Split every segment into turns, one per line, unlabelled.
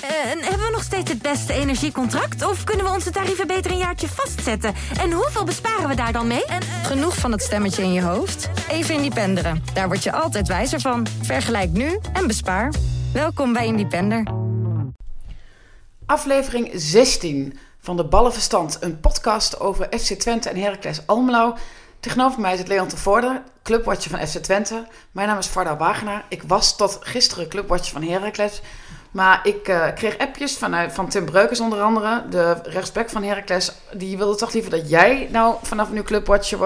En hebben we nog steeds het beste energiecontract? Of kunnen we onze tarieven beter een jaartje vastzetten? En hoeveel besparen we daar dan mee?
Genoeg van het stemmetje in je hoofd? Even Independeren. Daar word je altijd wijzer van. Vergelijk nu en bespaar. Welkom bij Independer.
Aflevering 16 van de Ballenverstand. Een podcast over FC Twente en Heracles Almelo. Tegenover mij zit Leon Tervoorde, clubwatcher van FC Twente. Mijn naam is Varda Wagenaar. Ik was tot gisteren clubwatcher van Heracles. Maar ik kreeg appjes van Tim Breukers onder andere, de rechtsback van Heracles. Die wilde toch liever dat jij nou vanaf nu clubwatcher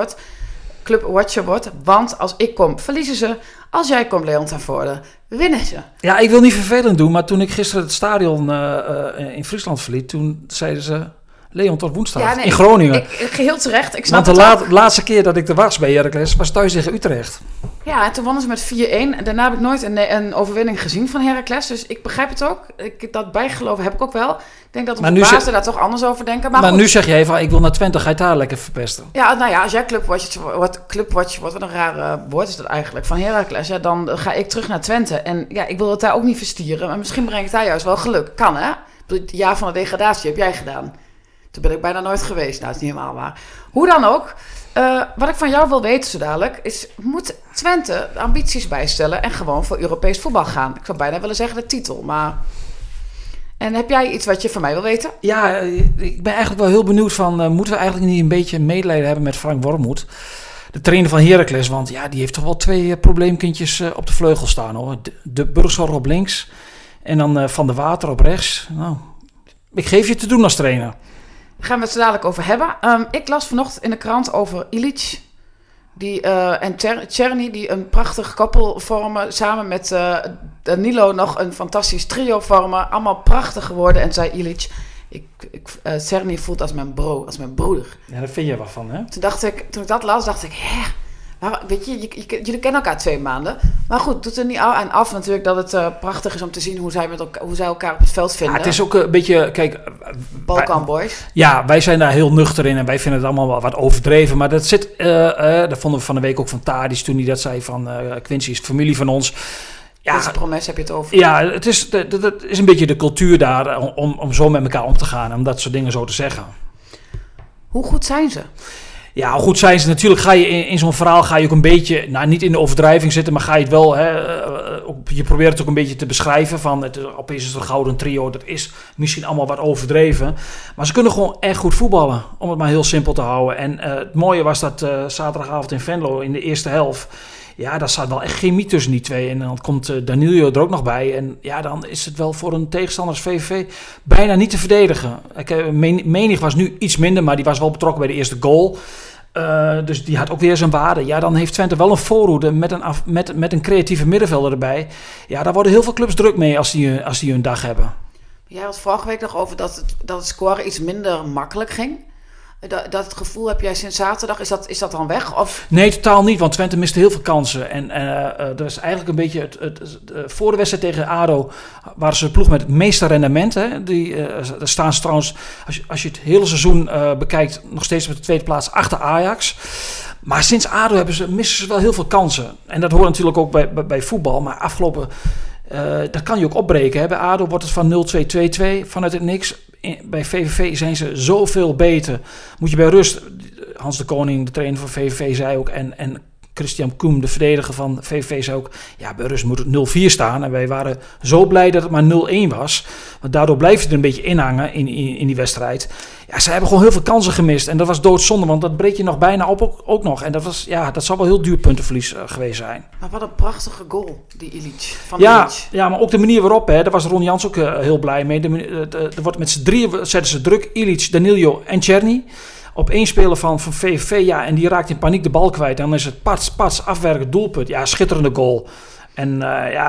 wordt. Want als ik kom, verliezen ze. Als jij komt, Leon Tervoorde, winnen ze.
Ja, ik wil niet vervelend doen, maar toen ik gisteren het stadion in Friesland verliet, toen zeiden ze Leon tot woensdag in Groningen.
Geheel terecht. Ik snap
want de laatste keer dat ik er was bij Heracles was thuis tegen Utrecht.
Ja, en toen wonnen ze met 4-1. Daarna heb ik nooit een overwinning gezien van Heracles. Dus ik begrijp het ook. Dat bijgeloof heb ik ook wel. Ik denk dat onze bazen daar toch anders over denken. Maar
nu zeg je even, ik wil naar Twente, ga je daar lekker verpesten.
Ja, nou ja, als jij clubwatcher wordt, wat een raar woord is dat eigenlijk, van Heracles. Ja, dan ga ik terug naar Twente. En ja, ik wil het daar ook niet verstieren. Maar misschien breng ik daar juist wel geluk. Kan, hè? Het jaar van de degradatie heb jij gedaan. Toen ben ik bijna nooit geweest. Nou, dat is niet helemaal waar. Hoe dan ook. Wat ik van jou wil weten zo dadelijk is, moet Twente de ambities bijstellen en gewoon voor Europees voetbal gaan? Ik zou bijna willen zeggen de titel, maar... En heb jij iets wat je van mij wil weten?
Ja, ik ben eigenlijk wel heel benieuwd van, moeten we eigenlijk niet een beetje medelijden hebben met Frank Wormoed? De trainer van Heracles, want ja, die heeft toch wel 2 probleemkindjes op de vleugel staan, hoor. De Burgzorg op links en dan Van der Water op rechts. Nou, ik geef je te doen als trainer.
Daar gaan we het zo dadelijk over hebben. Ik las vanochtend in de krant over Ilić en Černý, die een prachtig koppel vormen. Samen met Danilo nog een fantastisch trio vormen. Allemaal prachtig geworden. En zei Ilić, Černý voelt als mijn broeder.
Ja, daar vind je wat van, hè?
Toen ik dat las, dacht ik, maar weet je, jullie kennen elkaar 2 maanden. Maar goed, doet er niet aan af natuurlijk dat het prachtig is om te zien hoe zij elkaar op het veld vinden.
Ja, het is ook een beetje, kijk...
Balkan Boys.
Ja, wij zijn daar heel nuchter in en wij vinden het allemaal wel wat overdreven. Maar dat zit, dat vonden we van de week ook van Tadić toen hij dat zei van Quincy is familie van ons. Ja,
dat is een promes, heb je het over?
Ja, het is een beetje de cultuur daar om zo met elkaar om te gaan. Om dat soort dingen zo te zeggen.
Hoe goed zijn ze?
Ja, hoe goed zijn ze? Natuurlijk ga je in zo'n verhaal ga je ook een beetje, niet in de overdrijving zitten, maar ga je het wel, je probeert het ook een beetje te beschrijven van, opeens is het een gouden trio, dat is misschien allemaal wat overdreven. Maar ze kunnen gewoon echt goed voetballen, om het maar heel simpel te houden. En het mooie was dat zaterdagavond in Venlo in de eerste helft, ja, daar staat wel echt chemie tussen die 2. En dan komt Danilo er ook nog bij. En ja, dan is het wel voor een tegenstander als VVV bijna niet te verdedigen. Menig was nu iets minder, maar die was wel betrokken bij de eerste goal. Dus die had ook weer zijn waarde. Ja, dan heeft Twente wel een voorhoede met een creatieve middenvelder erbij. Ja, daar worden heel veel clubs druk mee als die hun dag hebben.
Jij had vorige week nog over dat het scoren iets minder makkelijk ging. Dat het gevoel heb jij sinds zaterdag, is dat dan weg? Of?
Nee, totaal niet, want Twente miste heel veel kansen. En dat is eigenlijk een beetje voor de wedstrijd tegen ADO waren ze de ploeg met het meeste rendement. Hè. Daar staan ze trouwens, als je het hele seizoen bekijkt, nog steeds op de 2e plaats achter Ajax. Maar sinds ADO missen ze wel heel veel kansen. En dat hoort natuurlijk ook bij voetbal, maar afgelopen... dat kan je ook opbreken. Hè. Bij ADO wordt het van 0-2, 2-2 vanuit het niks. Bij VVV zijn ze zoveel beter. Moet je bij rust... Hans de Koning, de trainer van VVV, zei ook... En Christian Koem, de verdediger van VVV, zei ook... Ja, bij rust moet het 0-4 staan. En wij waren zo blij dat het maar 0-1 was. Want daardoor blijf je er een beetje inhangen in die wedstrijd. Ja, ze hebben gewoon heel veel kansen gemist. En dat was doodzonde, want dat breek je nog bijna op ook nog. En dat zal wel heel duur puntenverlies geweest zijn.
Maar wat een prachtige goal, die Ilić.
Ja, maar ook de manier waarop, daar was Ron Jans ook heel blij mee. Er wordt met z'n 3 zetten ze druk. Ilić, Danilo en Černý. Op 1 speler van VVV, ja, en die raakt in paniek de bal kwijt. En dan is het pats, afwerken, doelpunt. Ja, schitterende goal. En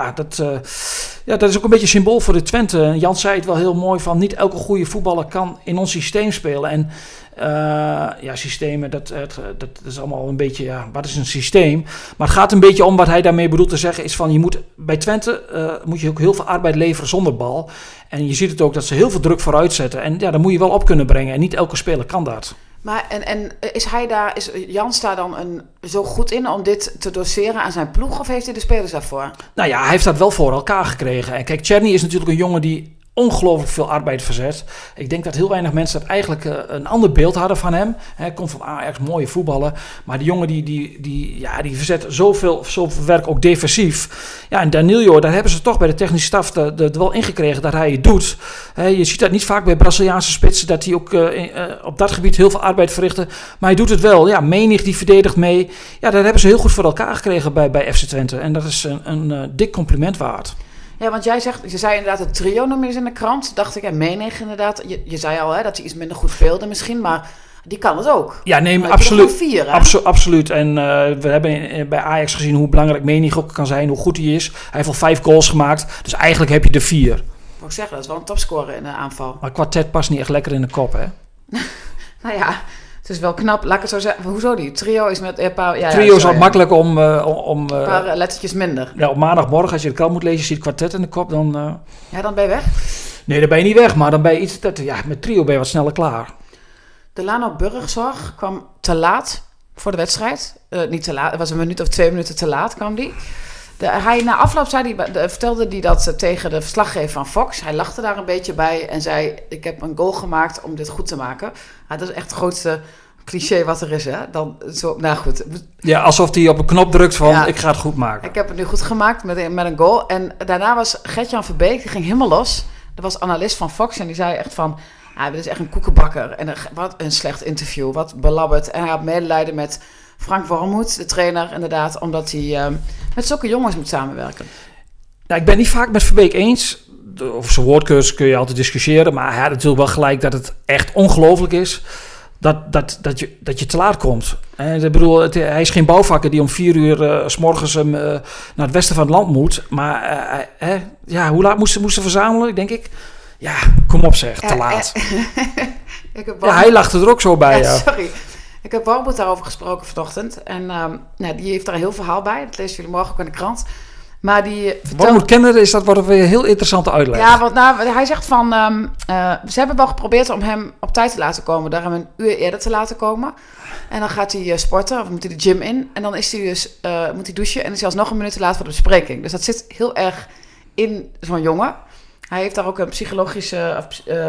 dat is ook een beetje symbool voor de Twente. Jan zei het wel heel mooi van, niet elke goede voetballer kan in ons systeem spelen. En systemen, dat is allemaal een beetje, wat is een systeem? Maar het gaat een beetje om wat hij daarmee bedoelt te zeggen, is van, bij Twente moet je ook heel veel arbeid leveren zonder bal. En je ziet het ook dat ze heel veel druk vooruit zetten. En ja, daar moet je wel op kunnen brengen. En niet elke speler kan dat.
Maar is Jans daar dan zo goed in om dit te doseren aan zijn ploeg? Of heeft hij de spelers daarvoor?
Nou ja, hij heeft dat wel voor elkaar gekregen. En kijk, Černý is natuurlijk een jongen die ongelooflijk veel arbeid verzet. Ik denk dat heel weinig mensen dat eigenlijk een ander beeld hadden van hem. Hij komt van Ajax, mooie voetballen. Maar die jongen die verzet zoveel werk, ook defensief. Ja, en Danilo, daar hebben ze toch bij de technische staf er wel ingekregen dat hij het doet. Je ziet dat niet vaak bij Braziliaanse spitsen, dat hij ook op dat gebied heel veel arbeid verrichten. Maar hij doet het wel. Ja, Menig die verdedigt mee. Ja, dat hebben ze heel goed voor elkaar gekregen bij FC Twente. En dat is een dik compliment waard.
Ja, want je zei inderdaad het trio nog meer eens in de krant. Dacht ik, en Menig inderdaad. Je zei al dat hij iets minder goed speelde misschien, maar die kan het ook.
Ja, nee,
maar
absoluut.
4,
absoluut. En we hebben bij Ajax gezien hoe belangrijk Menig ook kan zijn, hoe goed hij is. Hij heeft al 5 goals gemaakt, dus eigenlijk heb je er 4.
Ik moet zeggen, dat is wel een topscorer in de aanval.
Maar kwartet past niet echt lekker in de kop, hè?
Nou ja, het is wel knap. Laat ik het zo zeggen. Hoezo die? Trio is met een paar...
Trio is wat makkelijk om
een paar lettertjes minder.
Ja, op maandagmorgen, als je de krant moet lezen, je ziet kwartet in de kop, dan...
Ja, dan ben je weg?
Nee, dan ben je niet weg, maar dan ben je iets... met trio ben je wat sneller klaar.
Delano Burgzorg kwam te laat voor de wedstrijd. Niet te laat, het was 1 minuut of 2 minuten te laat kwam die. Hij na afloop vertelde hij dat tegen de verslaggever van Fox. Hij lachte daar een beetje bij en zei... ik heb een goal gemaakt om dit goed te maken. Dat is echt het grootste cliché wat er is, hè? Nou goed.
Ja, alsof hij op een knop drukt van ik ga het goed maken.
Ik heb het nu goed gemaakt met een goal. En daarna was Gert-Jan Verbeek, die ging helemaal los. Dat was analist van Fox en die zei echt van... dit is echt een koekenbakker. En wat een slecht interview, wat belabberd. En hij had medelijden met Frank Wormoed, de trainer inderdaad... omdat hij met zulke jongens moet samenwerken.
Nou, ik ben niet vaak met Verbeek eens. Over zijn woordkeus kun je altijd discussiëren. Maar hij had natuurlijk wel gelijk dat het echt ongelooflijk is... Dat je te laat komt. Ik bedoel, hij is geen bouwvakker die om 4 uur 's morgens naar het westen van het land moet. Maar hoe laat moesten ze verzamelen, denk ik? Ja, kom op zeg, te laat. Hij lachte er ook zo bij.
Ja, sorry. Ik heb Wormoed daarover gesproken vanochtend. En die heeft daar een heel verhaal bij. Dat lezen jullie morgen ook in de krant. Maar die
Wormoed kennen, dat wordt weer een heel interessante uitleg.
Ja, want hij zegt van... ze hebben wel geprobeerd om hem op tijd te laten komen. Daar hem 1 uur eerder te laten komen. En dan gaat hij sporten, of moet hij de gym in. En dan is hij dus, moet hij douchen. En is hij alsnog 1 minuut te laat voor de bespreking. Dus dat zit heel erg in zo'n jongen. Hij heeft daar ook een psychologische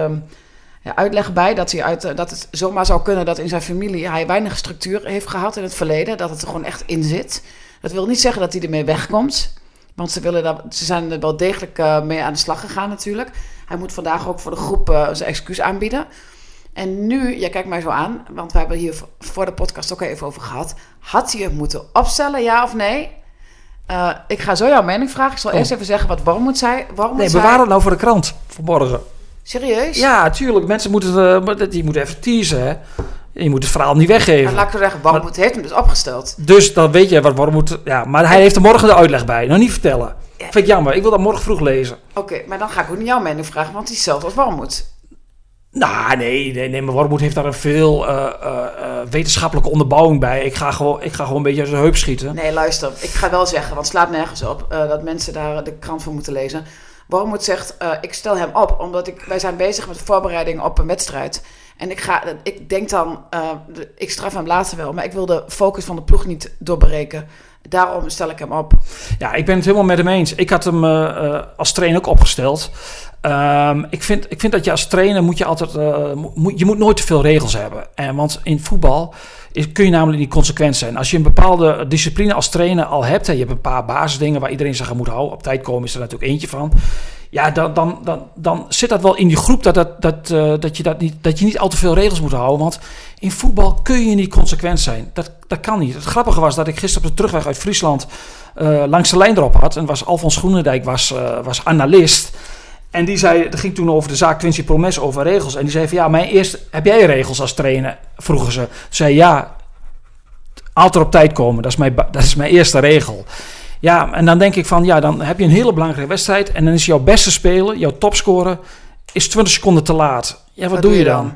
uitleg bij. Dat het zomaar zou kunnen dat in zijn familie... hij weinig structuur heeft gehad in het verleden. Dat het er gewoon echt in zit. Dat wil niet zeggen dat hij ermee wegkomt... Want ze zijn er wel degelijk mee aan de slag gegaan natuurlijk. Hij moet vandaag ook voor de groep zijn excuus aanbieden. En nu, jij kijkt mij zo aan, want we hebben hier voor de podcast ook even over gehad. Had hij het moeten opstellen, ja of nee? Ik ga zo jouw mening vragen. Ik zal eerst even zeggen wat Wormoed zei.
Bewaar het nou voor de krant vanmorgen.
Serieus?
Ja, tuurlijk. Mensen moeten even teasen, hè. Je moet het verhaal niet weggeven.
En laat ik zo zeggen, Wormoed heeft hem dus opgesteld.
Dus dan weet je wat Wormoed... Ja, maar hij heeft er morgen de uitleg bij. Nog niet vertellen. Ja. Vind ik jammer. Ik wil dat morgen vroeg lezen.
Oké, maar dan ga ik ook niet jouw mening vragen, want die is hetzelfde als Wormoed.
Nou, nee, maar Wormoed heeft daar een veel wetenschappelijke onderbouwing bij. Ik ga gewoon een beetje uit zijn heup schieten.
Nee, luister. Ik ga wel zeggen, want het slaat nergens op... dat mensen daar de krant voor moeten lezen. Wormoed zegt, ik stel hem op, omdat wij zijn bezig met de voorbereiding op een wedstrijd... En ik denk dan, ik straf hem later wel, maar ik wil de focus van de ploeg niet doorbreken. Daarom stel ik hem op.
Ja, ik ben het helemaal met hem eens. Ik had hem als trainer ook opgesteld. Ik vind dat je als trainer moet je altijd, je moet nooit te veel regels hebben. Want in voetbal kun je namelijk niet consequent zijn. Als je een bepaalde discipline als trainer al hebt, en je hebt een paar basisdingen waar iedereen zich aan moet houden. Op tijd komen is er natuurlijk eentje van. Ja, dan zit dat wel in die groep dat je niet al te veel regels moet houden. Want in voetbal kun je niet consequent zijn. Dat kan niet. Het grappige was dat ik gisteren op de terugweg uit Friesland langs de lijn erop had. En Alfons Groenendijk was analist. En die zei, het ging toen over de zaak Quincy Promes over regels. En die zei van ja, heb jij regels als trainer? Vroegen ze. Toen zei ja, altijd op tijd komen. Dat is mijn eerste regel. Ja, en dan denk ik van, ja, dan heb je een hele belangrijke wedstrijd... en dan is jouw beste speler, jouw topscorer, is 20 seconden te laat. Ja, wat doe je dan?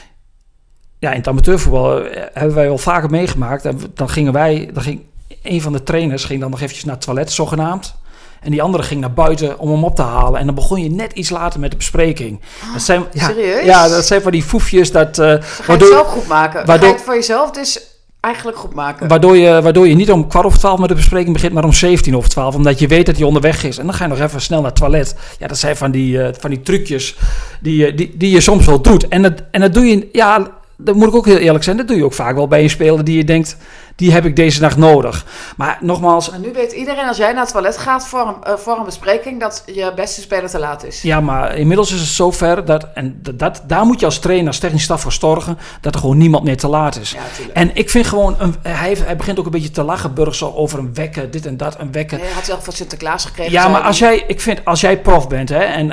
Ja, in het amateurvoetbal hebben wij wel vaker meegemaakt. Dan ging een van de trainers ging dan nog eventjes naar het toilet, zogenaamd. En die andere ging naar buiten om hem op te halen. En dan begon je net iets later met de bespreking.
Serieus?
Ja, dat zijn van die foefjes.
Ga je het zelf goed maken? Ga je het voor jezelf dus... eigenlijk goed maken.
Waardoor je niet om 11:15 met de bespreking begint, maar om 11:17, omdat je weet dat hij onderweg is. En dan ga je nog even snel naar het toilet. Ja, dat zijn van die trucjes die je soms wel doet. En dat doe je, ja, dat moet ik ook heel eerlijk zijn, dat doe je ook vaak wel bij een speler die je denkt, die heb ik deze nacht nodig. Maar nogmaals...
Maar nu weet iedereen als jij naar het toilet gaat voor een bespreking, dat je beste speler te laat is.
Ja, maar inmiddels is het zover daar moet je als trainer, als technisch staf voor zorgen, dat er gewoon niemand meer te laat is.
Ja,
en ik vind gewoon, hij begint ook een beetje te lachen, Burgzorg, over een wekker, dit en dat, een wekker.
Nee, hij had zelf van Sinterklaas gekregen.
Ja, maar als jij prof bent, hè,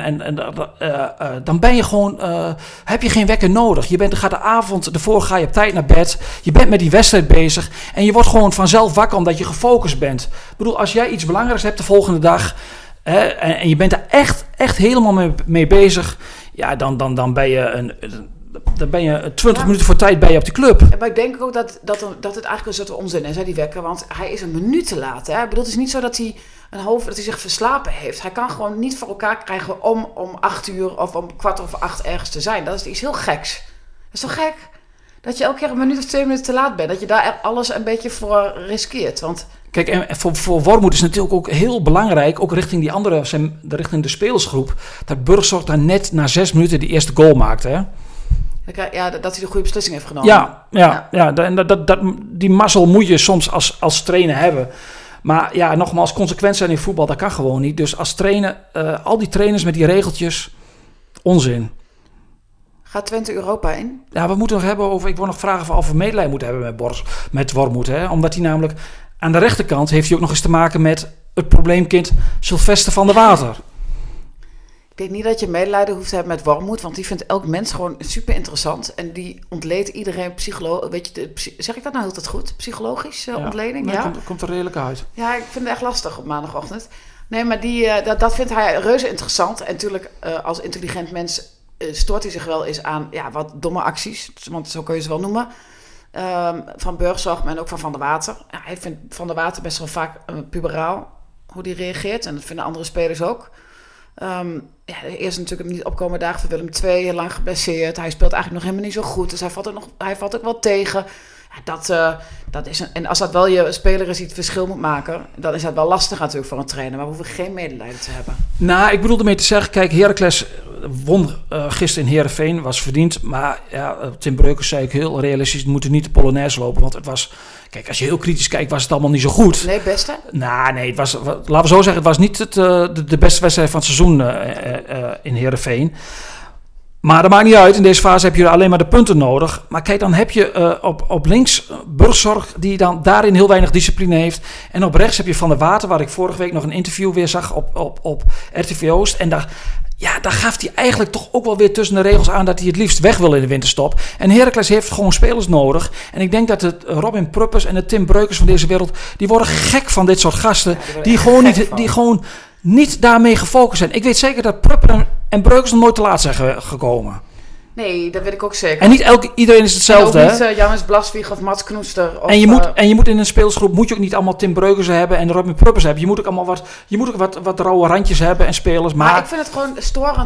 dan ben je gewoon, heb je geen wekker nodig. Gaat de avond ervoor, ga je op tijd naar bed, je bent met die wedstrijd bezig. En je wordt gewoon vanzelf wakker omdat je gefocust bent. Ik bedoel, als jij iets belangrijks hebt de volgende dag... en je bent daar echt helemaal mee bezig... Ja, dan ben je 20 minuten voor tijd bij je op de club.
Maar ik denk ook dat het eigenlijk een soort onzin is, hè, die wekker. Want hij is een minuut te laat. Hè. Ik bedoel, het is niet zo dat hij zich verslapen heeft. Hij kan gewoon niet voor elkaar krijgen om 8:00 of om 7:15 ergens te zijn. Dat is iets heel geks. Dat is toch gek? Dat je elke keer een minuut of 2 minuten te laat bent. Dat je daar alles een beetje voor riskeert. Want...
Kijk, en voor Wormoed is het natuurlijk ook heel belangrijk, ook richting die andere, richting de spelersgroep, dat Burgzorg daar net na 6 minuten die eerste goal maakte. Hè?
Ja, dat hij de goede beslissing heeft genomen.
Ja. Die mazzel moet je soms als trainer hebben. Maar ja, nogmaals, consequent zijn in voetbal, dat kan gewoon niet. Dus als trainer, al die trainers met die regeltjes, onzin.
Gaat Twente Europa in?
Ja, we moeten nog hebben over... Ik wil nog vragen of we medelijden moeten hebben met Wormoed. Hè? Omdat hij namelijk... Aan de rechterkant heeft hij ook nog eens te maken met het probleemkind Sylvester van der Water.
Ik denk niet dat je medelijden hoeft te hebben met Wormoed, want die vindt elk mens gewoon super interessant. En die ontleedt iedereen zeg ik dat nou heel het goed? Psychologische ontleding?
Nee,
ja,
komt er redelijk uit.
Ja, ik vind het echt lastig op maandagochtend. Nee, maar dat vindt hij reuze interessant. En natuurlijk, als intelligent mens stoort hij zich wel eens aan wat domme acties. Want zo kun je ze wel noemen. Van Burgzorg en ook van der Water. Ja, hij vindt Van der Water best wel vaak puberaal, hoe die reageert. En dat vinden andere spelers ook. Eerst natuurlijk hem niet opkomen dagen voor Willem II, heel lang geblesseerd. Hij speelt eigenlijk nog helemaal niet zo goed. Dus hij valt ook wel tegen. Ja, dat is en als dat wel je speler is die het verschil moet maken, dan is dat wel lastig natuurlijk voor een trainer. Maar we hoeven geen medelijden te hebben.
Nou, ik bedoel ermee te zeggen, kijk, Heracles won gisteren in Heerenveen, was verdiend. Maar ja, Tim Breukers zei ik heel realistisch, we moeten niet de Polonaise lopen. Want het was, kijk, als je heel kritisch kijkt, was het allemaal niet zo goed.
Nee, beste?
Nou, nee, laten we zo zeggen, het was niet de beste wedstrijd van het seizoen in Heerenveen. Maar dat maakt niet uit. In deze fase heb je alleen maar de punten nodig. Maar kijk, dan heb je op links Burgzorg, die dan daarin heel weinig discipline heeft. En op rechts heb je Van der Water, waar ik vorige week nog een interview weer zag op RTV Oost. En daar gaf hij eigenlijk toch ook wel weer tussen de regels aan dat hij het liefst weg wil in de winterstop. En Heracles heeft gewoon spelers nodig. En ik denk dat het Robin Pruppers en de Tim Breukers van deze wereld, die worden gek van dit soort gasten. Die gewoon niet daarmee gefocust zijn. Ik weet zeker dat Prupper en Breukers nog nooit te laat zijn gekomen.
Nee, dat weet ik ook zeker.
En niet iedereen is hetzelfde.
En ook niet Jannes Blaswieg of Mats Knoester. Of,
en je moet in een speelsgroep moet je ook niet allemaal Tim Breukers hebben en Robin Pruppers hebben. Je moet ook allemaal wat rauwe randjes hebben en spelers. Maar
ik vind het gewoon storend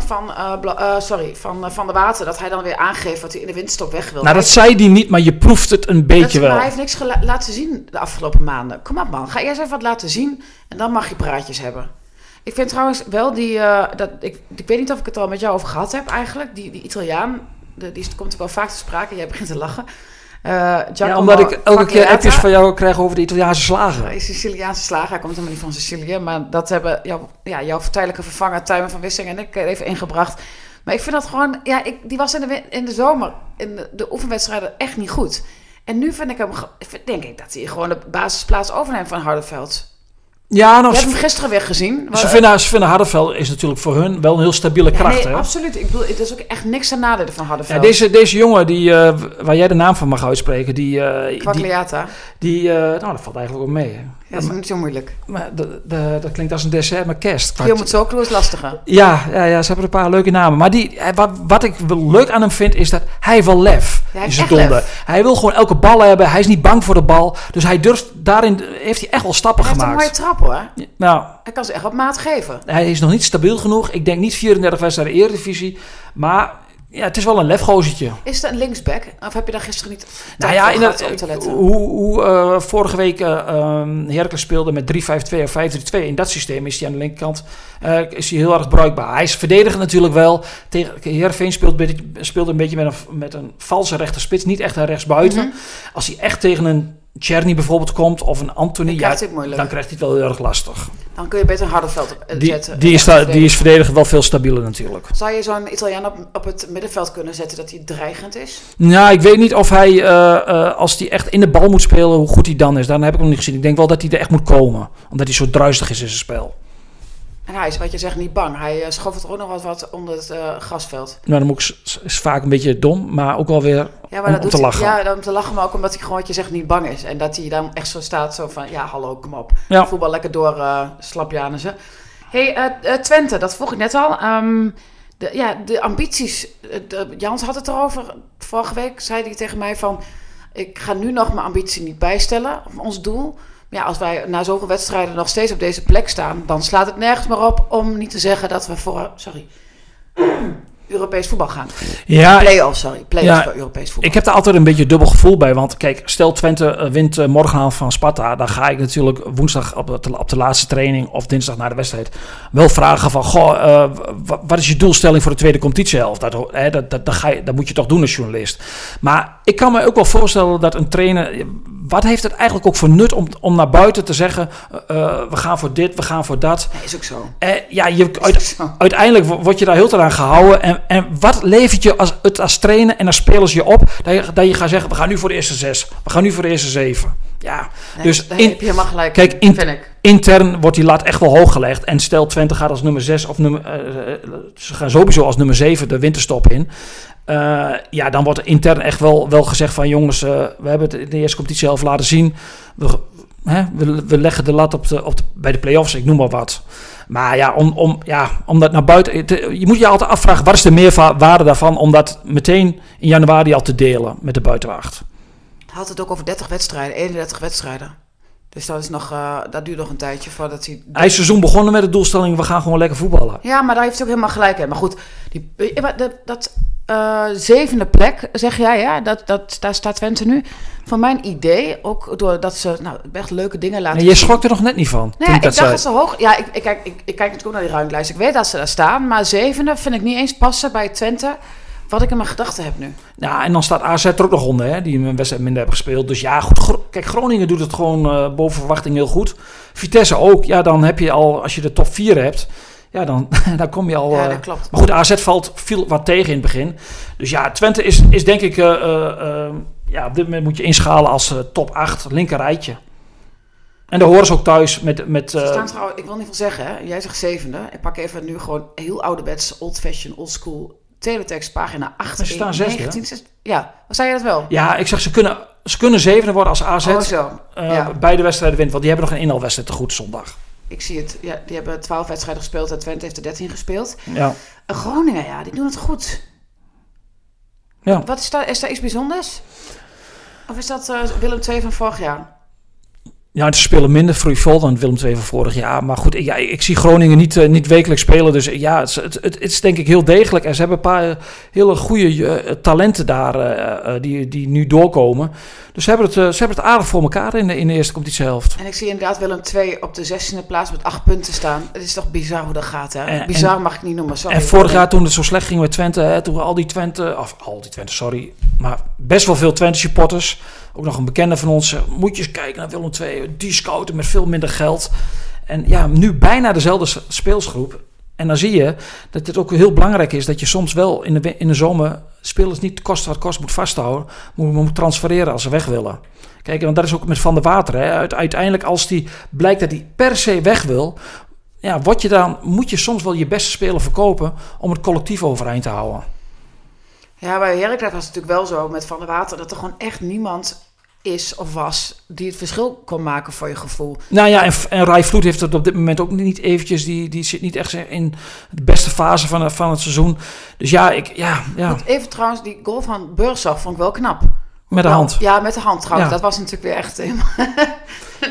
van der Water dat hij dan weer aangeeft dat hij in de winterstop weg wil.
Nou, dat zei hij niet, maar je proeft het een beetje wel.
Maar hij heeft niks laten zien de afgelopen maanden. Kom op man, ga eerst even wat laten zien en dan mag je praatjes hebben. Ik vind trouwens wel ik weet niet of ik het er al met jou over gehad heb eigenlijk. Die Italiaan, die komt natuurlijk wel vaak te sprake. Jij begint te lachen.
Omdat ik elke keer appjes van jou krijg over de Italiaanse slager.
Is Siciliaanse slager, hij komt helemaal niet van Sicilië. Maar dat hebben jouw tijdelijke vervanger Tuimen van Wissing en ik even ingebracht. Maar ik vind dat gewoon, die was in de zomer in de oefenwedstrijden echt niet goed. En nu denk ik dat hij gewoon de basisplaats overneemt van Hardenveld. Ja, je hebt hem gisteren weer gezien.
Ze vinden Hardenveld is natuurlijk voor hun wel een heel stabiele kracht.
Nee,
hè?
Absoluut. Ik bedoel, het is ook echt niks ten nadele van Hardenveld.
Ja, deze jongen, waar jij de naam van mag uitspreken,
Kwakliata.
Dat valt eigenlijk ook mee. Hè?
Ja, dat is niet zo moeilijk.
Maar dat klinkt als een dessert met kerst.
Guillaume Tsoklo is lastiger.
Ja, ze hebben een paar leuke namen. Maar wat ik wel leuk aan hem vind, is dat hij wil lef.
Ja, hij heeft echt lef.
Hij wil gewoon elke bal hebben. Hij is niet bang voor de bal. Dus hij durft, daarin heeft hij echt wel stappen gemaakt.
Hij heeft een mooie trap hoor.
Nou,
hij kan ze echt op maat geven.
Hij is nog niet stabiel genoeg. Ik denk niet 34 wedstrijden Eredivisie. Maar Ja, het is wel een lefgozertje.
Is het een linksback? Of heb je daar gisteren niet
op
te letten?
Hoe vorige week Heracles speelde met 3-5-2 of 5-3-2. In dat systeem is hij aan de linkerkant is hij heel erg bruikbaar. Hij is verdedigend natuurlijk wel. Tegen Heerenveen speelde een beetje met een valse rechterspits. Niet echt een rechtsbuiten. Mm-hmm. Als hij echt tegen een Tjerni bijvoorbeeld komt of een Anthony, dan krijgt hij het wel heel erg lastig.
Dan kun je beter een harder veld zetten.
Die is verdedigend wel veel stabieler natuurlijk.
Zou je zo'n Italiaan op het middenveld kunnen zetten dat hij dreigend is?
Nou, ik weet niet of hij, als hij echt in de bal moet spelen, hoe goed hij dan is. Dan heb ik hem nog niet gezien. Ik denk wel dat hij er echt moet komen. Omdat hij zo druistig is in zijn spel.
En hij is, wat je zegt, niet bang. Hij schoft er ook nog wat onder het grasveld.
Nou, dan is vaak een beetje dom, maar ook wel weer om te lachen.
Ja, om te lachen, maar ook omdat hij gewoon, wat je zegt, niet bang is. En dat hij dan echt zo staat, zo van, ja, hallo, kom op.
Ja.
Voetbal lekker door, slapjanissen. Twente, dat vroeg ik net al. De ambities. Jans had het erover. Vorige week zei hij tegen mij van, ik ga nu nog mijn ambitie niet bijstellen, ons doel. Ja, als wij na zoveel wedstrijden nog steeds op deze plek staan, dan slaat het nergens meer op om niet te zeggen dat we voor Europees voetbal gaan.
Ja,
Play-offs voor Europees voetbal.
Ik heb daar altijd een beetje dubbel gevoel bij. Want kijk, stel Twente wint morgenavond van Sparta. Dan ga ik natuurlijk woensdag op de laatste training of dinsdag na de wedstrijd wel vragen van, wat is je doelstelling voor de tweede competitiehelft? Dat moet je toch doen als journalist. Maar ik kan me ook wel voorstellen dat een trainer, wat heeft het eigenlijk ook voor nut om naar buiten te zeggen, we gaan voor dit, we gaan voor dat.
Nee, is ook zo.
Uiteindelijk word je daar heel te aan gehouden. En wat levert je als trainer en als spelers je op? Dat je gaat zeggen, we gaan nu voor de eerste 6. We gaan nu voor de eerste 7. Ja,
nee,
dus
daar heb je helemaal gelijk.
Kijk, intern wordt die lat echt wel hoog gelegd. En stel Twente gaat als nummer 6 of ze gaan sowieso als nummer 7 de winterstop in. Dan wordt er intern echt wel gezegd van, jongens, we hebben het in de eerste competitie zelf laten zien. We leggen de lat bij de play-offs, ik noem maar wat. Maar ja, om dat naar buiten, je moet je altijd afvragen, wat is de meerwaarde daarvan om dat meteen in januari al te delen met de buitenwacht?
Hij had het ook over 31 wedstrijden. Dus dat duurt nog een tijdje voordat hij...
Hij is seizoen begonnen met de doelstelling, we gaan gewoon lekker voetballen.
Ja, maar daar heeft hij ook helemaal gelijk in. Maar goed, dat 7e plek, zeg jij, ja, daar staat Twente nu. Van mijn idee, ook doordat ze echt leuke dingen laten zien.
Je schrok er nog net niet van.
Nee, ik dacht dat ze hoog... Ja, ik kijk natuurlijk ook naar die ranglijst. Ik weet dat ze daar staan, maar 7e vind ik niet eens passen bij Twente, wat ik in mijn gedachten heb nu.
Ja, en dan staat AZ er ook nog onder, hè, die een wedstrijd minder hebben gespeeld. Dus ja, goed. Kijk, Groningen doet het gewoon boven verwachting heel goed. Vitesse ook. Ja, dan heb je al, als je de top 4 hebt, ja, dan kom je al...
Ja, dat klopt.
Maar goed, AZ viel wat tegen in het begin. Dus ja, Twente is denk ik... op dit moment moet je inschalen als top 8, linker rijtje. En daar horen ze ook thuis met
Ze staan trouwens, ik wil niet veel zeggen, hè. Jij zegt 7e. Ik pak even nu gewoon heel ouderwets, old fashion, old school, teletext, pagina 8.
Ze staan 6e.
Ja, zei je dat wel?
Ja, ik zeg ze kunnen 7e worden als AZ. Beide wedstrijden wint, want die hebben nog een inhaalwedstrijd te goed zondag.
Ik zie het. Ja, die hebben 12 wedstrijden gespeeld en Twente heeft er 13 gespeeld.
Ja.
Groningen, ja, die doen het goed.
Ja.
Wat is daar iets bijzonders? Of is dat Willem II van vorig jaar?
Ja, ze spelen minder frivol dan Willem II van vorig jaar. Maar goed, ik zie Groningen niet wekelijks spelen. Dus ja, het is denk ik heel degelijk. En ze hebben een paar hele goede talenten daar die nu doorkomen. Dus ze hebben het aardig voor elkaar in de eerste competitiehelft.
En ik zie inderdaad Willem II op de 16e plaats met 8 punten staan. Het is toch bizar hoe dat gaat, hè? Bizar mag ik niet noemen, sorry.
En vorig jaar toen het zo slecht ging met Twente, hè, toen al die Twente, maar best wel veel Twente supporters, ook nog een bekende van ons, moet je eens kijken naar Willem II, die scouten met veel minder geld. En ja, nu bijna dezelfde speelsgroep. En dan zie je dat het ook heel belangrijk is dat je soms wel in de zomer spelers niet kost wat kost moet vasthouden, moet transfereren als ze weg willen. Kijk, want dat is ook met Van der Water. Hè. Uiteindelijk als die blijkt dat hij per se weg wil, ja, moet je soms wel je beste speler verkopen om het collectief overeind te houden.
Ja, bij Heracles was het natuurlijk wel zo met Van der Water dat er gewoon echt niemand is of was die het verschil kon maken voor je gevoel. Nou ja,
en Rai Vloed heeft het op dit moment ook niet eventjes, die zit niet echt in de beste fase van het seizoen. Dus ja.
Even trouwens, die goal van Burgzorg vond ik wel knap.
Met de hand.
Ja, met de hand trouwens. Ja. Dat was natuurlijk weer echt helemaal...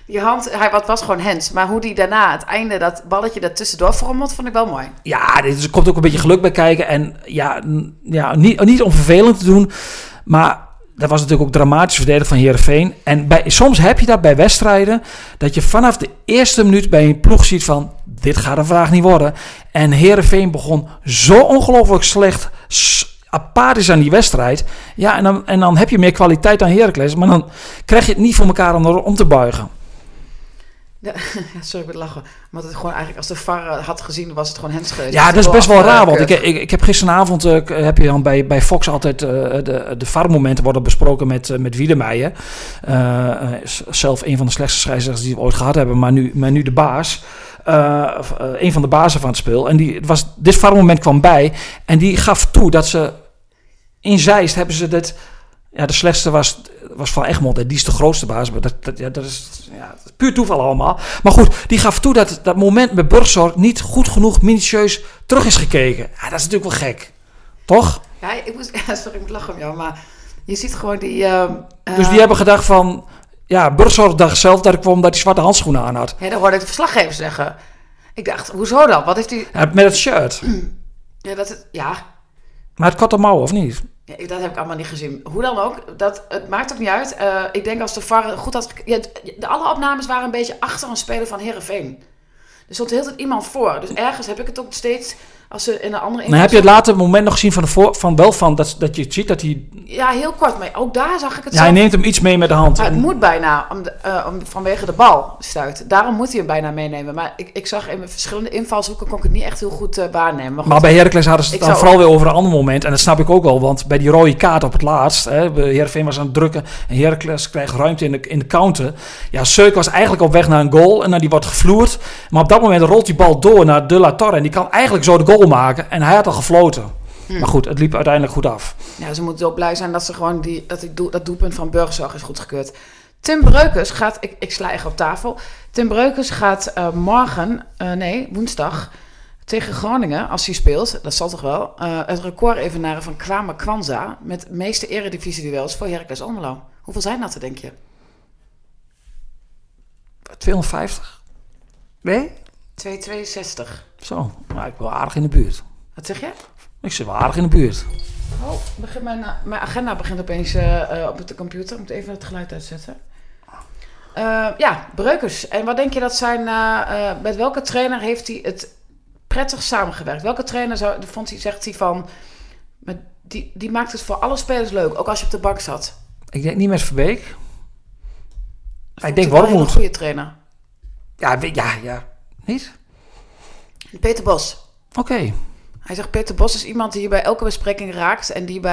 Die hand, was gewoon hands. Maar hoe die daarna, het einde, dat balletje dat tussendoor frommelt, vond ik wel mooi.
Ja, er komt ook een beetje geluk bij kijken. En niet om vervelend te doen. Maar dat was natuurlijk ook dramatisch verdedigd van Heerenveen. En soms heb je dat bij wedstrijden. Dat je vanaf de eerste minuut bij een ploeg ziet van... Dit gaat een vraag niet worden. En Heerenveen begon zo ongelooflijk slecht... apathisch aan die wedstrijd. Ja, en dan heb je meer kwaliteit dan Heracles. Maar dan krijg je het niet voor elkaar om te buigen.
Ja, sorry, ik moet lachen. Maar het gewoon eigenlijk, als de VAR had gezien, was het gewoon hands geweest.
Ja, dat is best wel raar. Want ik heb gisteravond, heb je dan bij Fox altijd de VAR-momenten worden besproken met Wiedemeijer. Zelf een van de slechtste scheidsrechters die we ooit gehad hebben. Maar nu de baas. Een van de bazen van het spel. En dit VAR-moment kwam bij. En die gaf toe dat ze in Zeist hebben ze dit... Ja, de slechtste was Van Egmond. En die is de grootste baas. Maar dat is puur toeval allemaal. Maar goed, die gaf toe dat moment met Burgzorg niet goed genoeg minutieus terug is gekeken. Ja, dat is natuurlijk wel gek. Toch?
Ja, sorry, ik moet lachen om jou. Maar je ziet gewoon die...
Dus die hebben gedacht van... Ja, Burgzorg dacht zelf dat ik kwam omdat hij zwarte handschoenen aan had.
Ja, dat hoorde ik de verslaggever zeggen. Ik dacht, hoezo dan? Wat heeft hij...
Ja, met het shirt.
Ja.
Maar het korte mouw, of niet?
Ja, dat heb ik allemaal niet gezien. Hoe dan ook, het maakt ook niet uit. Ik denk als de VAR goed had... alle opnames waren een beetje achter een speler van Heerenveen. Er stond de hele tijd iemand voor. Dus ergens heb ik het ook steeds... Als ze in een andere...
Maar heb je het later moment nog gezien dat je het ziet dat hij...
Ja, heel kort. Maar ook daar zag ik het
Ja, hij neemt hem iets mee met de hand.
Maar het moet bijna, vanwege de bal stuit. Daarom moet hij hem bijna meenemen. Maar ik zag in verschillende invalshoeken kon ik het niet echt heel goed waarnemen.
Maar bij Heracles hadden ze het dan vooral weer over een ander moment. En dat snap ik ook wel. Want bij die rode kaart op het laatst... Heerenveen was aan het drukken. En Heracles kreeg ruimte in de counter. Ja, Seuk was eigenlijk op weg naar een goal. En dan die wordt gevloerd. Maar op dat moment rolt die bal door naar De La Torre. En die kan eigenlijk zo de goal maken. En hij had al gefloten. Maar goed, het liep uiteindelijk goed af. Ja,
ze moeten zo blij zijn dat ze gewoon dat doelpunt van Burgzorg is goedgekeurd. Tim Breukers gaat... Ik sla echt op tafel. Tim Breukers gaat woensdag tegen Groningen, als hij speelt, dat zal toch wel, het record evenaren van Kwame Kwanza met de meeste eredivisie-duels voor Heracles Almelo. Hoeveel zijn dat er, denk je?
250? Nee?
262.
Zo, maar ik ben wel aardig in de buurt.
Wat zeg je?
Ik zit wel aardig in de buurt.
Mijn agenda begint opeens op de computer. Ik moet even het geluid uitzetten. Breukers. En wat denk je dat zijn... met welke trainer heeft hij het prettig samengewerkt? Welke trainer zegt hij van... Die maakt het voor alle spelers leuk. Ook als je op de bank zat.
Ik denk niet met Verbeek. Ik denk
Wormoed. Een goede trainer.
Ja. Niet?
Peter Bos.
Oké.
Hij zegt, Peter Bos is iemand die je bij elke bespreking raakt. En die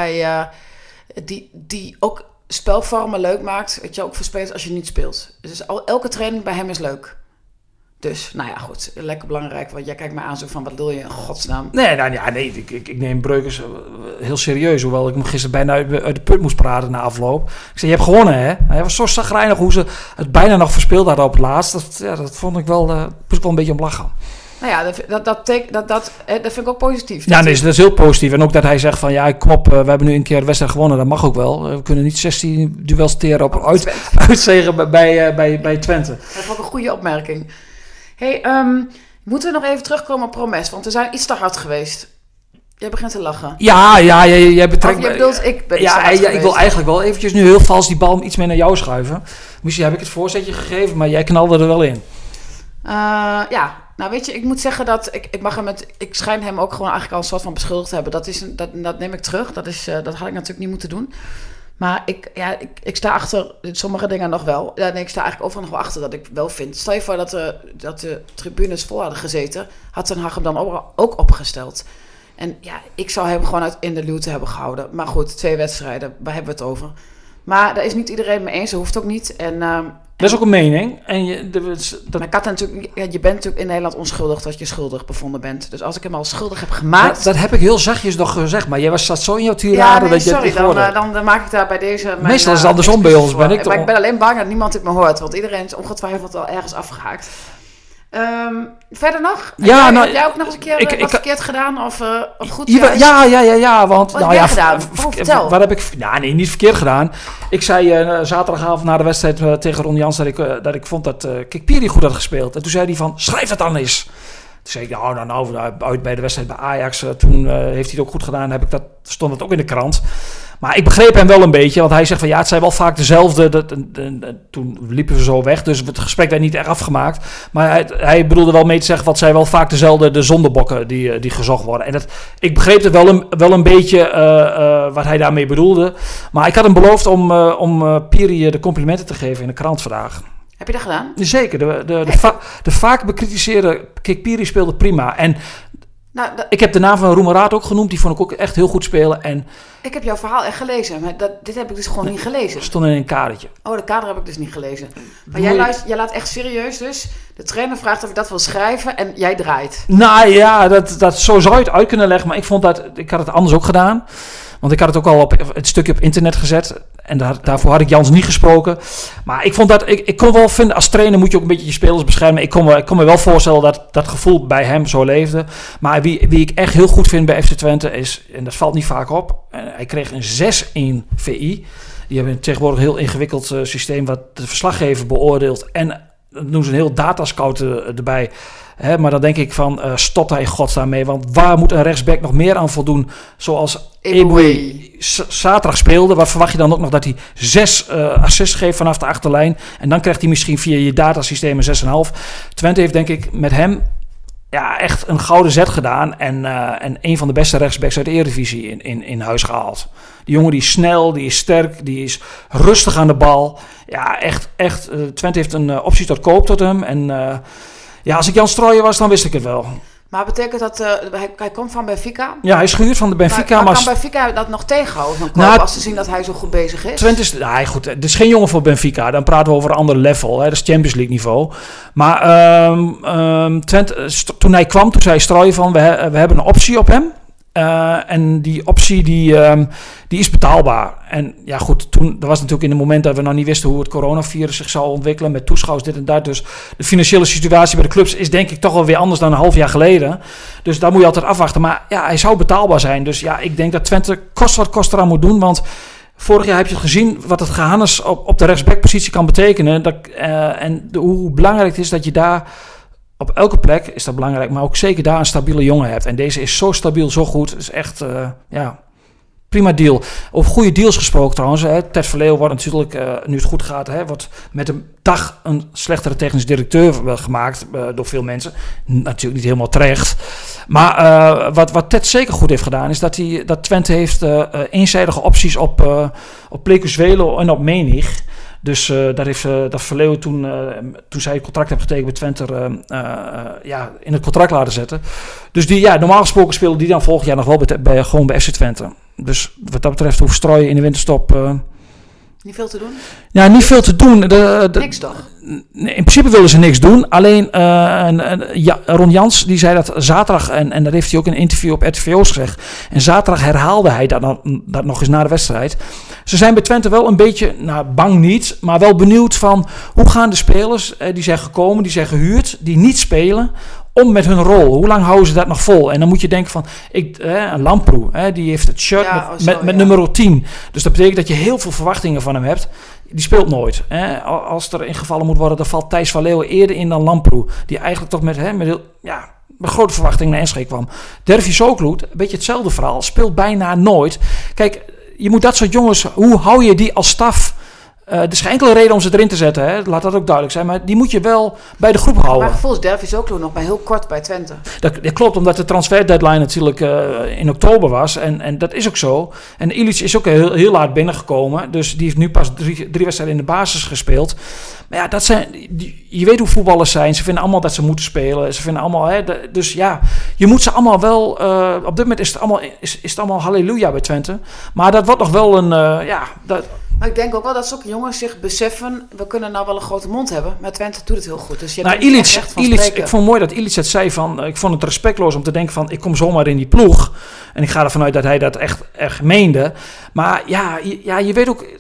die ook spelvormen leuk maakt. Weet je, ook voor spelers als je niet speelt. Dus elke training bij hem is leuk. Dus, nou ja, goed. Lekker belangrijk. Want jij kijkt me aan zo van, wat wil je in godsnaam?
Nee. Ik neem Breukers heel serieus. Hoewel ik hem gisteren bijna uit de put moest praten na afloop. Ik zei, je hebt gewonnen, hè? Hij was zo chagrijnig hoe ze het bijna nog verspeeld hadden op het laatst. Dat vond ik wel... moest ik wel een beetje om lachen.
Nou ja, dat vind ik ook positief.
Ja, dat is heel positief. En ook dat hij zegt van, ja, kom op, we hebben nu een keer de wedstrijd gewonnen. Dat mag ook wel. We kunnen niet 16 duels teren op uitzegen bij Twente.
Dat vond ik een goede opmerking. Hey, moeten we nog even terugkomen op Promes? Want we zijn iets te hard geweest. Jij begint te lachen.
Ja, jij betrekt...
Of je bedoelt, ik ben
ik wil eigenlijk wel eventjes nu heel vals die bal iets meer naar jou schuiven. Misschien heb ik het voorzetje gegeven, maar jij knalde er wel in.
Nou weet je, ik moet zeggen dat ik schijn hem ook gewoon eigenlijk al een soort van beschuldigd te hebben. Dat neem ik terug. Dat had ik natuurlijk niet moeten doen. Maar ik sta achter sommige dingen nog wel. Ja, nee, ik sta eigenlijk overal nog wel achter dat ik wel vind. Stel je voor dat de tribunes vol hadden gezeten, had Ten Hag hem dan ook opgesteld. En ja, ik zou hem gewoon in de luwte hebben gehouden. Maar goed, 2 wedstrijden, waar hebben we het over? Maar daar is niet iedereen mee eens, dat hoeft ook niet.
Dat is ook een mening.
Maar ik had natuurlijk, je bent natuurlijk in Nederland onschuldig dat je schuldig bevonden bent. Dus als ik hem al schuldig heb gemaakt...
Dat heb ik heel zachtjes nog gezegd, maar jij zat zo in jouw tirade dat je het niet hoorde.
Dan maak ik daar bij deze...
Meestal is het andersom bij ons.
Maar ik ben alleen bang dat niemand het me hoort, want iedereen is ongetwijfeld al ergens afgehaakt. Verder nog?
Ja,
Heb jij ook nog eens een keer wat verkeerd gedaan? Of goed?
Ja. Want,
wat heb jij gedaan? Vertel.
Wat heb ik... Nee, niet verkeerd gedaan. Ik zei zaterdagavond na de wedstrijd tegen Ron Jans dat ik vond dat Kikpiri goed had gespeeld. En toen zei hij van, schrijf dat dan eens. Toen zei ik, uit bij de wedstrijd bij Ajax. Toen heeft hij het ook goed gedaan. Stond het ook in de krant. Maar ik begreep hem wel een beetje, want hij zegt van ja, het zijn wel vaak dezelfde. Toen liepen we zo weg, dus het gesprek werd niet echt afgemaakt. Maar hij bedoelde wel mee te zeggen, wat zijn wel vaak dezelfde de zondebokken die gezocht worden. En ik begreep het wel een beetje wat hij daarmee bedoelde. Maar ik had hem beloofd om Piri de complimenten te geven in de krant vandaag.
Heb je dat gedaan?
Zeker, de vaak bekritiseerde Kikpiri speelde prima. En ik heb de naam van Roemeraad ook genoemd. Die vond ik ook echt heel goed spelen. En
ik heb jouw verhaal echt gelezen. Maar dit heb ik dus gewoon niet gelezen.
Stond in een kadertje.
Oh, de kader heb ik dus niet gelezen. Maar jij laat echt serieus dus. De trainer vraagt of je dat wil schrijven en jij draait.
Nou ja, zo zou je het uit kunnen leggen. Maar ik had het anders ook gedaan. Want ik had het ook al op het stukje op internet gezet. En daarvoor had ik Jans niet gesproken. Maar ik vond dat... Ik kon wel vinden, als trainer moet je ook een beetje je spelers beschermen. Ik kon me wel voorstellen dat gevoel bij hem zo leefde. Maar wie ik echt heel goed vind bij FC Twente is... En dat valt niet vaak op. Hij kreeg een 6-1 VI. Die hebben tegenwoordig een heel ingewikkeld systeem... wat de verslaggever beoordeelt. En dan doen ze een heel datascout erbij... maar dan denk ik van, stop daar in godsnaam mee. Want waar moet een rechtsback nog meer aan voldoen? Zoals Eboué zaterdag speelde. Wat verwacht je dan ook nog dat hij 6 assists geeft vanaf de achterlijn? En dan krijgt hij misschien via je datasysteem een 6,5. Twente heeft denk ik met hem echt een gouden zet gedaan. En een van de beste rechtsbacks uit de Eredivisie in huis gehaald. Die jongen die is snel, die is sterk, die is rustig aan de bal. Ja, echt. Twente heeft een optie tot koop tot hem. En... als ik Jan Strooijen was, dan wist ik het wel. Maar
betekent dat... hij komt van Benfica?
Ja, hij is gehuurd van de Benfica.
Maar kan Benfica dat nog tegenhouden? Als ze zien dat hij zo goed bezig is?
Twente is... goed, het is geen jongen voor Benfica. Dan praten we over een ander level. Dat is Champions League niveau. Maar Twente, toen hij kwam, toen zei Strooijen van... We hebben een optie op hem. En die optie die is betaalbaar. En ja goed, dat was natuurlijk in het moment dat we nog niet wisten hoe het coronavirus zich zou ontwikkelen met toeschouwers, dit en dat. Dus de financiële situatie bij de clubs is denk ik toch wel weer anders dan een half jaar geleden. Dus daar moet je altijd afwachten. Maar ja, hij zou betaalbaar zijn. Dus ja, ik denk dat Twente kost wat kost eraan moet doen. Want vorig jaar heb je gezien wat het gehannes op de rechtsbackpositie kan betekenen. Hoe belangrijk het is dat je daar... Op elke plek is dat belangrijk, maar ook zeker daar een stabiele jongen hebt. En deze is zo stabiel, zo goed. Het is echt, prima deal. Over goede deals gesproken trouwens. Ted Verleeuw wordt natuurlijk, nu het goed gaat, wordt met een dag een slechtere technisch directeur gemaakt door veel mensen. Natuurlijk niet helemaal terecht. Maar wat Ted zeker goed heeft gedaan, is dat Twente heeft eenzijdige opties op Plekuswelo en op Menig. Dus dat Verleeuw toen zij het contract heeft getekend met Twente in het contract laten zetten. Dus normaal gesproken spelen die dan volgend jaar nog wel gewoon bij FC Twente. Dus wat dat betreft hoeft Strooijen in de winterstop...
niet veel te doen?
Ja, niet veel te doen.
Niks toch?
In principe willen ze niks doen. Alleen Ron Jans die zei dat zaterdag, en dat heeft hij ook in een interview op RTVO's gezegd. En zaterdag herhaalde hij dat nog eens na de wedstrijd. Ze zijn bij Twente wel een beetje, bang niet, maar wel benieuwd van hoe gaan de spelers die zijn gekomen, die zijn gehuurd, die niet spelen, om met hun rol. Hoe lang houden ze dat nog vol? En dan moet je denken van, een Lamproe, die heeft het shirt met nummer 10. Dus dat betekent dat je heel veel verwachtingen van hem hebt. Die speelt nooit. Als er ingevallen moet worden, dan valt Thijs van Leeuwen eerder in dan Lamproe. Die eigenlijk toch met grote verwachtingen naar Enschede kwam. Dervis Sokloet, een beetje hetzelfde verhaal. Speelt bijna nooit. Kijk, je moet dat soort jongens, hoe hou je die als staf? Er is geen enkele reden om ze erin te zetten, laat dat ook duidelijk zijn. Maar die moet je wel bij de groep houden.
Maar volgens Dervis ook nog maar heel kort bij Twente.
Dat klopt, omdat de transfer deadline natuurlijk in oktober was. En dat is ook zo. En Ilic is ook heel laat binnengekomen. Dus die heeft nu pas 3 wedstrijden in de basis gespeeld. Maar ja, dat zijn, je weet hoe voetballers zijn. Ze vinden allemaal dat ze moeten spelen. Ze vinden allemaal, dus ja, je moet ze allemaal wel... op dit moment is het allemaal halleluja bij Twente. Maar dat wordt nog wel een...
Maar ik denk ook wel dat zulke jongens zich beseffen, we kunnen nou wel een grote mond hebben, maar Twente doet het heel goed. Dus je hebt
Ilic, ik vond mooi dat Ilic het zei van, ik vond het respectloos om te denken van, ik kom zomaar in die ploeg. En ik ga ervan uit dat hij dat echt meende. Maar ja, je weet ook,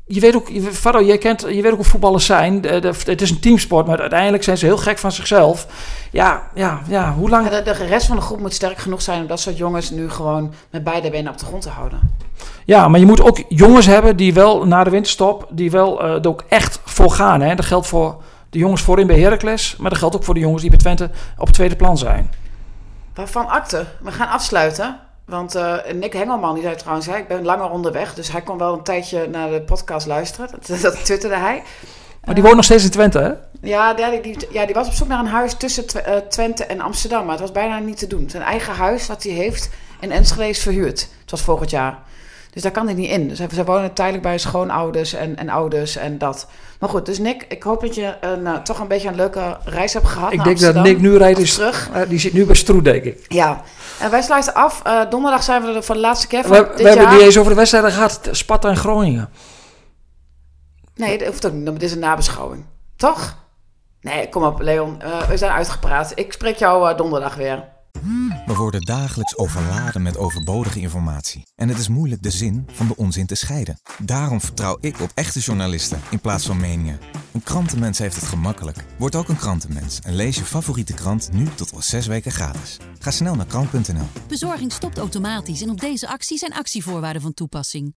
je weet ook, Fardo, je weet ook hoe voetballers zijn. Het is een teamsport, maar uiteindelijk zijn ze heel gek van zichzelf. Ja, hoe lang...
De rest van de groep moet sterk genoeg zijn om dat soort jongens nu gewoon met beide benen op de grond te houden.
Ja, maar je moet ook jongens hebben die wel na de winterstop, die wel er ook echt voor gaan. Hè? Dat geldt voor de jongens voorin bij Heracles, maar dat geldt ook voor de jongens die bij Twente op het tweede plan zijn.
Waarvan akte? We gaan afsluiten. Want Nick Hengelman, die zei trouwens, ik ben langer onderweg. Dus hij kon wel een tijdje naar de podcast luisteren. Dat twitterde hij.
Maar die woont nog steeds in Twente, hè?
Ja, die was op zoek naar een huis tussen Twente en Amsterdam. Maar het was bijna niet te doen. Zijn eigen huis wat hij heeft in Enschede is verhuurd. Het was volgend jaar. Dus daar kan hij niet in. Dus ze wonen tijdelijk bij schoonouders en ouders en dat. Maar goed, dus Nick, ik hoop dat je toch een beetje een leuke reis hebt gehad
Ik
naar
denk
Amsterdam.
dat Nick nu rijdt
terug.
Die zit nu bij Stroe, denk ik.
Ja, en wij sluiten af. Donderdag zijn we er voor de laatste keer van
We
dit
hebben
jaar.
niet eens over de wedstrijden gehad. Sparta en Groningen.
Nee, dat hoeft ook niet. Dit is een nabeschouwing. Toch? Nee, kom op Leon. We zijn uitgepraat. Ik spreek jou donderdag weer.
We worden dagelijks overladen met overbodige informatie. En het is moeilijk de zin van de onzin te scheiden. Daarom vertrouw ik op echte journalisten in plaats van meningen. Een krantenmens heeft het gemakkelijk. Word ook een krantenmens en lees je favoriete krant nu tot al 6 weken gratis. Ga snel naar krant.nl.
Bezorging stopt automatisch en op deze actie zijn actievoorwaarden van toepassing.